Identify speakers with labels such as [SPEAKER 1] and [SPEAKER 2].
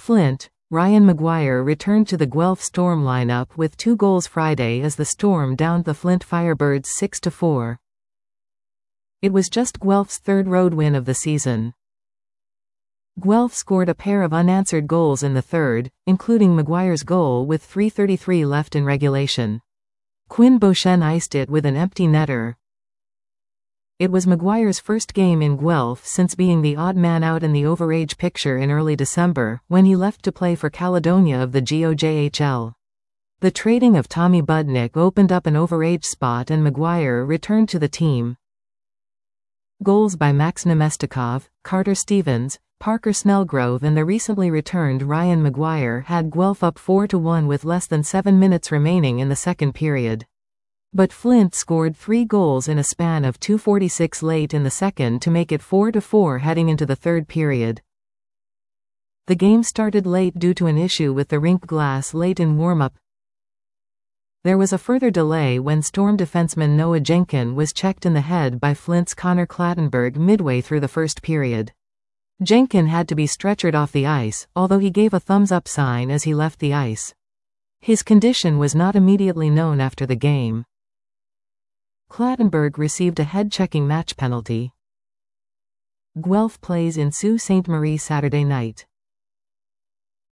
[SPEAKER 1] Flint, Ryan Maguire returned to the Guelph Storm lineup with 2 goals Friday as the Storm downed the Flint Firebirds 6-4. It was just Guelph's 3rd road win of the season. Guelph scored a pair of unanswered goals in the 3rd, including Maguire's goal with 3:33 left in regulation. Quinn Beauchesne iced it with an empty netter. It was Maguire's first game in Guelph since being the odd man out in the overage picture in early December, when he left to play for Caledonia of the GOJHL. The trading of Tommy Budnick opened up an overage spot and Maguire returned to the team. Goals by Max Nemestikov, Carter Stevens, Parker Snellgrove and the recently returned Ryan Maguire had Guelph up 4-1 with less than 7 minutes remaining in the second period. But Flint scored 3 goals in a span of 2:46 late in the second to make it 4-4 heading into the third period. The game started late due to an issue with the rink glass late in warm-up. There was a further delay when Storm defenseman Noah Jenkin was checked in the head by Flint's Connor Clattenburg midway through the first period. Jenkin had to be stretchered off the ice, although he gave a thumbs-up sign as he left the ice. His condition was not immediately known after the game. Clattenburg received a head-checking match penalty. Guelph plays in Sault Ste. Marie Saturday night.